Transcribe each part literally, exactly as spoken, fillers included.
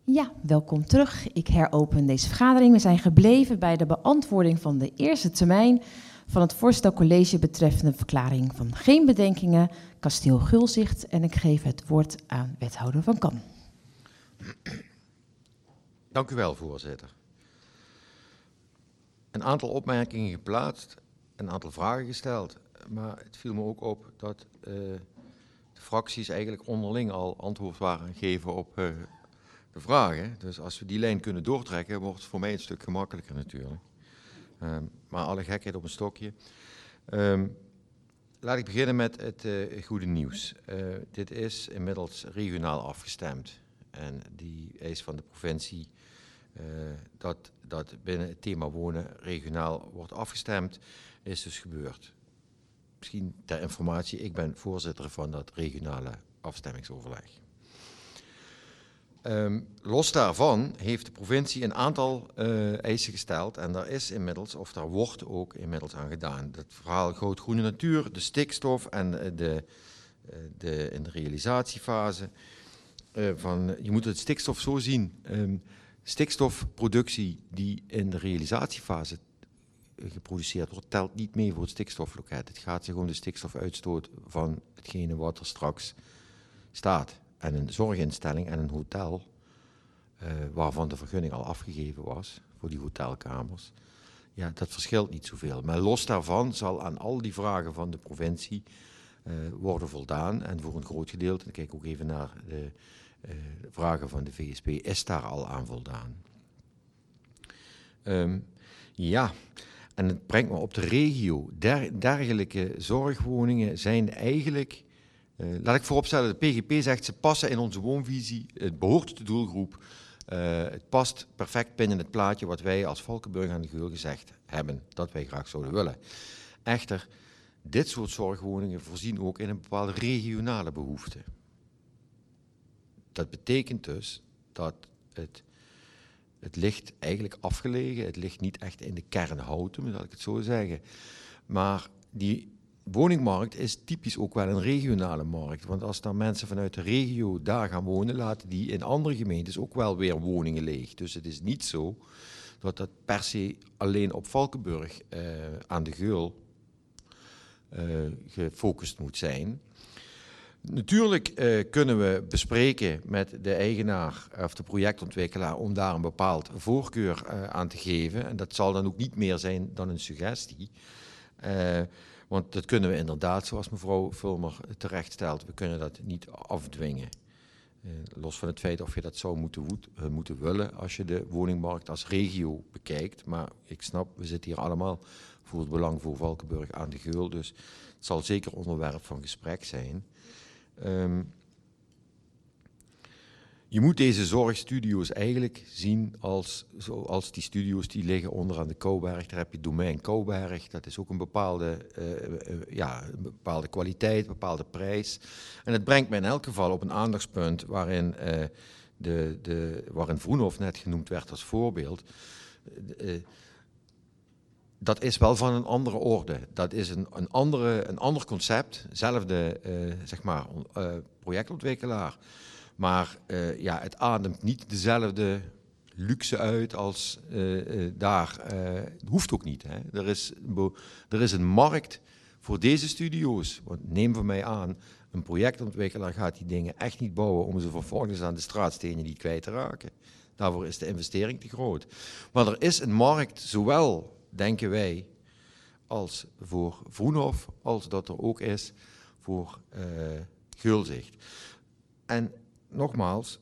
Ja, welkom terug. Ik heropen deze vergadering. We zijn gebleven bij de beantwoording van de eerste termijn van het voorstel college betreffende verklaring van geen bedenkingen, kasteel Gulzicht. En ik geef het woord aan wethouder Van Kan. Dank u wel, voorzitter. Een aantal opmerkingen geplaatst, een aantal vragen gesteld. Maar het viel me ook op dat uh, de fracties eigenlijk onderling al antwoord waren geven op uh, de vragen. Dus als we die lijn kunnen doortrekken, wordt het voor mij een stuk gemakkelijker natuurlijk. Um, maar alle gekheid op een stokje. Um, laat ik beginnen met het uh, goede nieuws. Uh, dit is inmiddels regionaal afgestemd. En die eis van de provincie uh, dat, dat binnen het thema wonen regionaal wordt afgestemd, is dus gebeurd. Misschien ter informatie, ik ben voorzitter van dat regionale afstemmingsoverleg. Um, los daarvan heeft de provincie een aantal uh, eisen gesteld en daar is inmiddels, of daar wordt ook inmiddels aan gedaan. Het verhaal groot-groene natuur, de stikstof en de, de, in de realisatiefase uh, van, je moet het stikstof zo zien, um, stikstofproductie die in de realisatiefase geproduceerd wordt, telt niet mee voor het stikstofloket. Het gaat zich om de stikstofuitstoot van hetgene wat er straks staat. En een zorginstelling en een hotel, uh, waarvan de vergunning al afgegeven was voor die hotelkamers, ja, dat verschilt niet zoveel. Maar los daarvan zal aan al die vragen van de provincie uh, worden voldaan. En voor een groot gedeelte, en kijk ook even naar de, uh, de vragen van de V S P, is daar al aan voldaan. Um, ja, en het brengt me op de regio. Der, dergelijke zorgwoningen zijn eigenlijk... Uh, laat ik vooropstellen, de P G P zegt ze passen in onze woonvisie, het behoort tot de doelgroep, uh, het past perfect binnen het plaatje wat wij als Valkenburg aan de Geul gezegd hebben, dat wij graag zouden willen. Echter, dit soort zorgwoningen voorzien ook in een bepaalde regionale behoefte. Dat betekent dus dat het, het ligt eigenlijk afgelegen, het ligt niet echt in de kern Houten, zal ik het zo zeggen, maar die woningmarkt is typisch ook wel een regionale markt. Want als dan mensen vanuit de regio daar gaan wonen, laten die in andere gemeentes ook wel weer woningen leeg. Dus het is niet zo dat dat per se alleen op Valkenburg uh, aan de Geul uh, gefocust moet zijn. Natuurlijk uh, kunnen we bespreken met de eigenaar of de projectontwikkelaar om daar een bepaald voorkeur uh, aan te geven. En dat zal dan ook niet meer zijn dan een suggestie. Uh, Want dat kunnen we inderdaad, zoals mevrouw Vulmer terecht stelt, we kunnen dat niet afdwingen. Uh, los van het feit of je dat zou moeten, woed, uh, moeten willen als je de woningmarkt als regio bekijkt. Maar ik snap, we zitten hier allemaal voor het belang voor Valkenburg aan de Geul. Dus het zal zeker onderwerp van gesprek zijn. Um, Je moet deze zorgstudio's eigenlijk zien als, zoals die studio's die liggen onderaan de Kouberg. Daar heb je domein Kouberg, dat is ook een bepaalde, uh, uh, ja, een bepaalde kwaliteit, een bepaalde prijs. En het brengt mij in elk geval op een aandachtspunt waarin, uh, de, de, waarin Vroenhof net genoemd werd als voorbeeld. Uh, dat is wel van een andere orde. Dat is een, een, andere, een ander concept, zelfde uh, zeg maar, uh, projectontwikkelaar. Maar uh, ja, het ademt niet dezelfde luxe uit als uh, uh, daar. Uh, hoeft ook niet. Hè. Er is, er is een markt voor deze studio's. Want neem van mij aan, een projectontwikkelaar gaat die dingen echt niet bouwen om ze vervolgens aan de straatstenen niet kwijt te raken. Daarvoor is de investering te groot. Maar er is een markt, zowel, denken wij, als voor Vroenhof, als dat er ook is voor uh, Gulzicht. En nogmaals,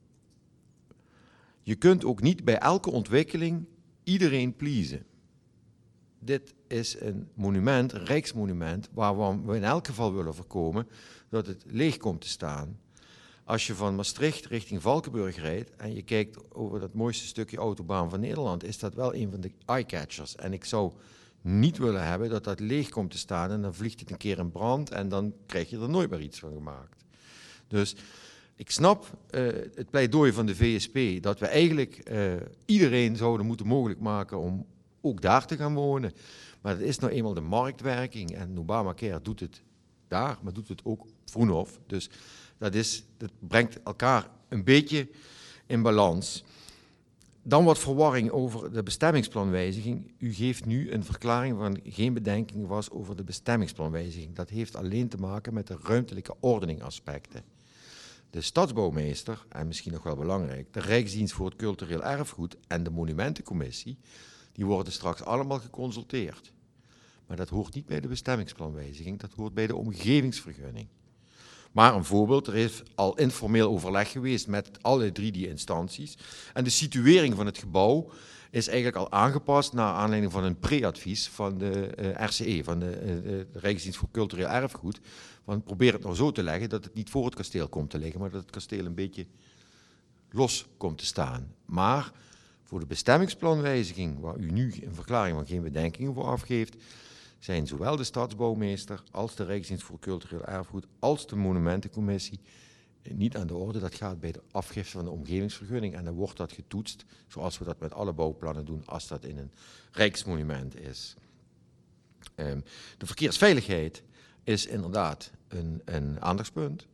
je kunt ook niet bij elke ontwikkeling iedereen pleasen. Dit is een monument, een rijksmonument, waar we in elk geval willen voorkomen dat het leeg komt te staan. Als je van Maastricht richting Valkenburg rijdt en je kijkt over dat mooiste stukje autobaan van Nederland, is dat wel een van de eye-catchers. En ik zou niet willen hebben dat dat leeg komt te staan en dan vliegt het een keer in brand en dan krijg je er nooit meer iets van gemaakt. Dus ik snap uh, het pleidooi van de V S P dat we eigenlijk uh, iedereen zouden moeten mogelijk maken om ook daar te gaan wonen. Maar dat is nou eenmaal de marktwerking en Obamacare doet het daar, maar doet het ook op Vroenhof. Dus dat, is, dat brengt elkaar een beetje in balans. Dan wat verwarring over de bestemmingsplanwijziging. U geeft nu een verklaring van geen bedenking was over de bestemmingsplanwijziging. Dat heeft alleen te maken met de ruimtelijke ordening aspecten. De stadsbouwmeester, en misschien nog wel belangrijk, de Rijksdienst voor het Cultureel Erfgoed en de Monumentencommissie, die worden straks allemaal geconsulteerd. Maar dat hoort niet bij de bestemmingsplanwijziging, dat hoort bij de omgevingsvergunning. Maar een voorbeeld, er is al informeel overleg geweest met alle drie die instanties. En de situering van het gebouw is eigenlijk al aangepast naar aanleiding van een pre-advies van de uh, R C E, van de, uh, de Rijksdienst voor Cultureel Erfgoed. Want probeer het nou zo te leggen dat het niet voor het kasteel komt te liggen, maar dat het kasteel een beetje los komt te staan. Maar voor de bestemmingsplanwijziging, waar u nu een verklaring van geen bedenkingen voor afgeeft, zijn zowel de stadsbouwmeester als de Rijksdienst voor Cultureel Erfgoed als de Monumentencommissie niet aan de orde. Dat gaat bij de afgifte van de omgevingsvergunning en dan wordt dat getoetst, zoals we dat met alle bouwplannen doen, als dat in een rijksmonument is. Um, de verkeersveiligheid is inderdaad een, een aandachtspunt,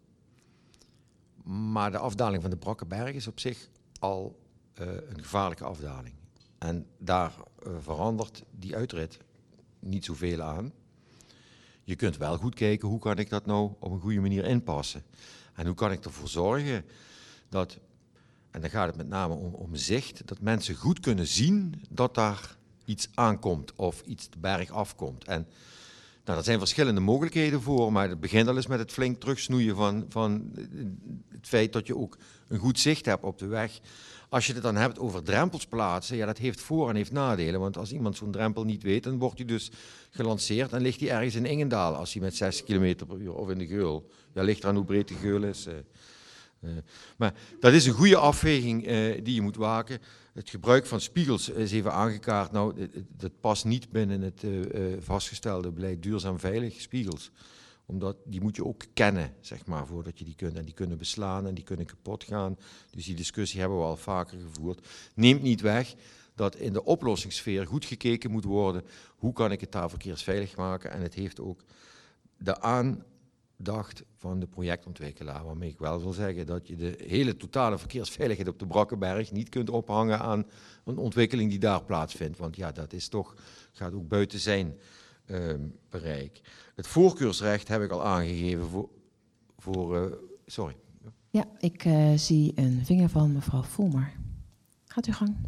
maar de afdaling van de Brakkenberg is op zich al uh, een gevaarlijke afdaling. En daar uh, verandert die uitrit niet zoveel aan. Je kunt wel goed kijken, hoe kan ik dat nou op een goede manier inpassen? En hoe kan ik ervoor zorgen dat, en dan gaat het met name om, om zicht, dat mensen goed kunnen zien dat daar iets aankomt of iets de berg afkomt. En nou, er zijn verschillende mogelijkheden voor, maar het begint al eens met het flink terugsnoeien van, van het feit dat je ook een goed zicht hebt op de weg. Als je het dan hebt over drempels plaatsen, ja, dat heeft voor- en heeft nadelen. Want als iemand zo'n drempel niet weet, dan wordt hij dus gelanceerd en ligt hij ergens in Ingendaal als hij met zestig kilometer per uur of in de Geul. Ja, ligt eraan hoe breed de Geul is. Uh, uh. Maar dat is een goede afweging uh, die je moet waken. Het gebruik van spiegels is even aangekaart. Nou, dat past niet binnen het uh, uh, vastgestelde beleid duurzaam veilig, spiegels. Omdat die moet je ook kennen, zeg maar, voordat je die kunt. En die kunnen beslaan en die kunnen kapot gaan. Dus die discussie hebben we al vaker gevoerd. Neemt niet weg dat in de oplossingssfeer goed gekeken moet worden. Hoe kan ik het daar verkeersveilig maken? En het heeft ook de aandacht van de projectontwikkelaar. Waarmee ik wel wil zeggen dat je de hele totale verkeersveiligheid op de Brakkenberg niet kunt ophangen aan een ontwikkeling die daar plaatsvindt. Want ja, dat is toch, gaat ook buiten zijn uh, bereik. Het voorkeursrecht heb ik al aangegeven voor... voor uh, sorry. Ja, ik uh, zie een vinger van mevrouw Voelmer. Gaat uw gang.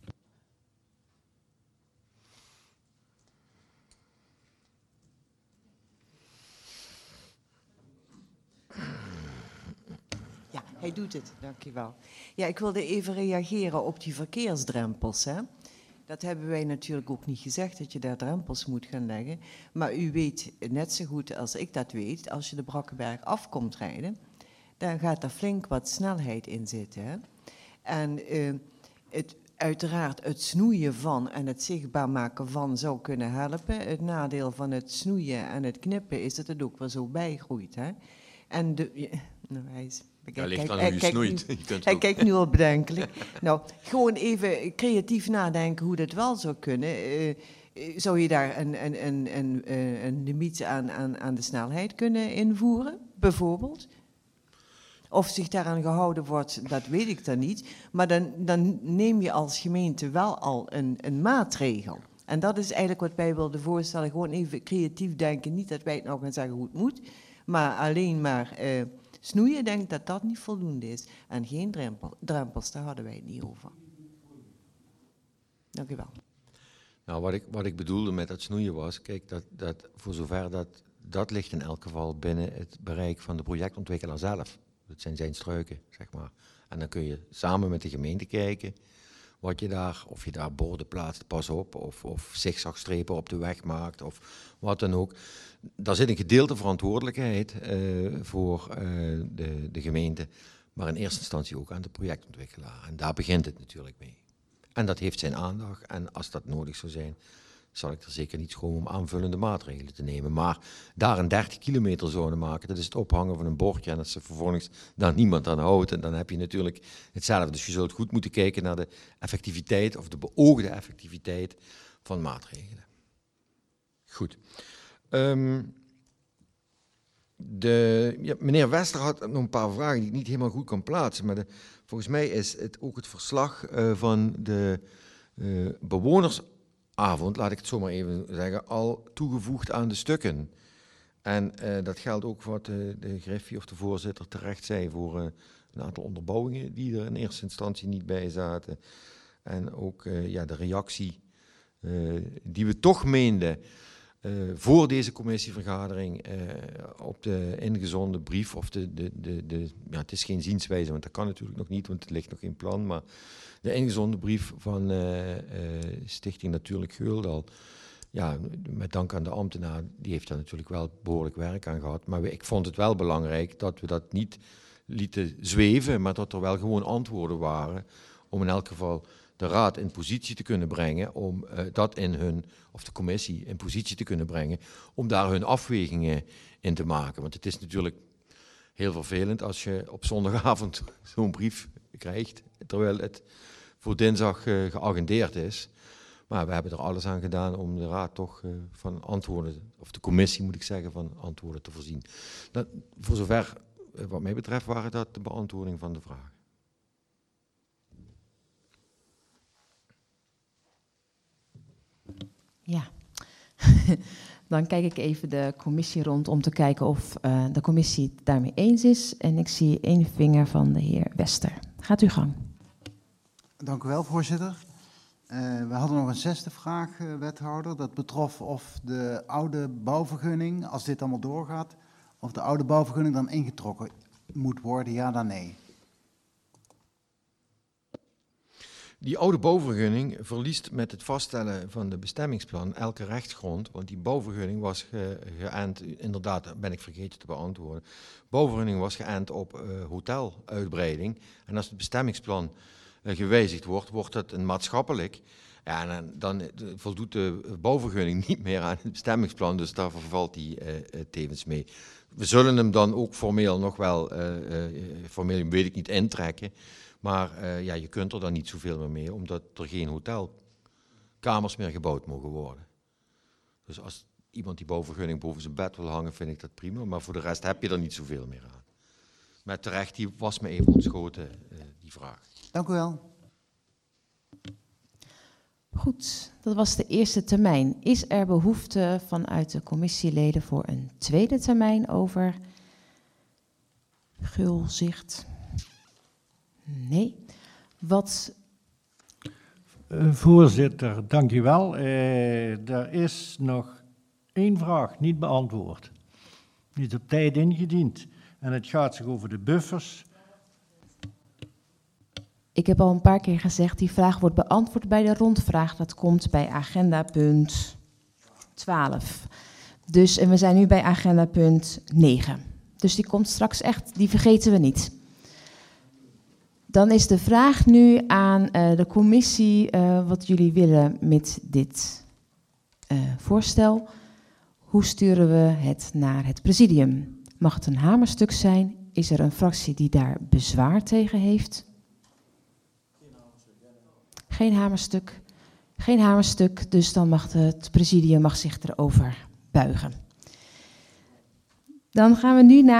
Ja, hij doet het, dankjewel. Ja, ik wilde even reageren op die verkeersdrempels, hè. Dat hebben wij natuurlijk ook niet gezegd, dat je daar drempels moet gaan leggen. Maar u weet net zo goed als ik dat weet, als je de Brakkenberg af komt rijden, dan gaat er flink wat snelheid in zitten. Hè? En uh, het, uiteraard het snoeien van en het zichtbaar maken van zou kunnen helpen. Het nadeel van het snoeien en het knippen is dat het ook weer zo bijgroeit. Hè? En de... Ja, nou, hij is... Ja, ligt aan hoe je snoeit. Nu, je hij kijkt nu al bedenkelijk. Nou, gewoon even creatief nadenken hoe dat wel zou kunnen. Uh, zou je daar een, een, een, een, een limiet aan, aan, aan de snelheid kunnen invoeren, bijvoorbeeld? Of zich daaraan gehouden wordt, dat weet ik dan niet. Maar dan, dan neem je als gemeente wel al een, een maatregel. En dat is eigenlijk wat wij wilden voorstellen. Gewoon even creatief denken. Niet dat wij het nou gaan zeggen hoe het moet, maar alleen maar... Uh, Snoeien denkt dat dat niet voldoende is. En geen drempel, drempels, daar hadden wij het niet over. Dank u wel. Nou, wat ik, wat ik bedoelde met dat snoeien was, kijk, dat, dat voor zover dat, dat ligt in elk geval binnen het bereik van de projectontwikkelaar zelf. Dat zijn zijn struiken, zeg maar. En dan kun je samen met de gemeente kijken wat je daar, of je daar borden plaatst, pas op, of, of zigzagstrepen op de weg maakt, of wat dan ook. Daar zit een gedeelte verantwoordelijkheid uh, voor uh, de, de gemeente, maar in eerste instantie ook aan de projectontwikkelaar. En daar begint het natuurlijk mee. En dat heeft zijn aandacht en als dat nodig zou zijn, zal ik er zeker niet schoon om aanvullende maatregelen te nemen. Maar daar een dertig kilometer zone maken, dat is het ophangen van een bordje en als er vervolgens daar niemand aan houdt, en dan heb je natuurlijk hetzelfde. Dus je zult goed moeten kijken naar de effectiviteit of de beoogde effectiviteit van maatregelen. Goed. Um, de, ja, meneer Wester had nog een paar vragen die ik niet helemaal goed kan plaatsen, maar de volgens mij is het ook het verslag uh, van de uh, bewonersavond, laat ik het zo maar even zeggen, al toegevoegd aan de stukken. En uh, dat geldt ook wat uh, de Griffie of de voorzitter terecht zei voor uh, een aantal onderbouwingen die er in eerste instantie niet bij zaten. En ook uh, ja, de reactie uh, die we toch meenden uh, voor deze commissievergadering uh, op de ingezonden brief, of de, de, de, de, ja, het is geen zienswijze, want dat kan natuurlijk nog niet, want er ligt nog geen plan, maar de ingezonden brief van uh, uh, Stichting Natuurlijk Geuldaal, ja, met dank aan de ambtenaar, die heeft daar natuurlijk wel behoorlijk werk aan gehad, maar we, ik vond het wel belangrijk dat we dat niet lieten zweven, maar dat er wel gewoon antwoorden waren om in elk geval de raad in positie te kunnen brengen, om uh, dat in hun, of de commissie in positie te kunnen brengen, om daar hun afwegingen in te maken. Want het is natuurlijk heel vervelend als je op zondagavond zo'n brief krijgt, terwijl het voor dinsdag uh, geagendeerd is. Maar we hebben er alles aan gedaan om de raad toch uh, van antwoorden, of de commissie moet ik zeggen, van antwoorden te voorzien. Dat, voor zover, uh, wat mij betreft, waren dat de beantwoording van de vraag. Ja, dan kijk ik even de commissie rond om te kijken of uh, de commissie het daarmee eens is. En ik zie één vinger van de heer Wester. Gaat uw gang. Dank u wel, voorzitter. Uh, we hadden nog een zesde vraag, uh, wethouder. Dat betrof of de oude bouwvergunning, als dit allemaal doorgaat, of de oude bouwvergunning dan ingetrokken moet worden, ja dan nee. Die oude bouwvergunning verliest met het vaststellen van de bestemmingsplan elke rechtsgrond, want die bouwvergunning was ge, geënt, inderdaad ben ik vergeten te beantwoorden, bouwvergunning was geënt op uh, hoteluitbreiding. En als het bestemmingsplan uh, gewijzigd wordt, wordt dat een maatschappelijk. Ja, en dan, dan voldoet de bouwvergunning niet meer aan het bestemmingsplan, dus daar vervalt die uh, uh, tevens mee. We zullen hem dan ook formeel nog wel, uh, uh, formeel weet ik niet, intrekken. Maar uh, ja, je kunt er dan niet zoveel meer mee, omdat er geen hotelkamers meer gebouwd mogen worden. Dus als iemand die bouwvergunning boven zijn bed wil hangen, vind ik dat prima. Maar voor de rest heb je er niet zoveel meer aan. Maar terecht, die was me even ontschoten, uh, die vraag. Dank u wel. Goed, dat was de eerste termijn. Is er behoefte vanuit de commissieleden voor een tweede termijn over Gulzicht? Nee. Wat... Uh, voorzitter, dank u wel. Uh, er is nog één vraag niet beantwoord. Niet op tijd ingediend. En het gaat zich over de buffers. Ik heb al een paar keer gezegd, die vraag wordt beantwoord bij de rondvraag. Dat komt bij agenda punt twaalf. Dus, en we zijn nu bij agenda punt negen. Dus die komt straks echt, die vergeten we niet. Dan is de vraag nu aan uh, de commissie uh, wat jullie willen met dit uh, voorstel. Hoe sturen we het naar het presidium? Mag het een hamerstuk zijn? Is er een fractie die daar bezwaar tegen heeft? Geen hamerstuk. Geen hamerstuk, dus dan mag het presidium mag zich erover buigen. Dan gaan we nu naar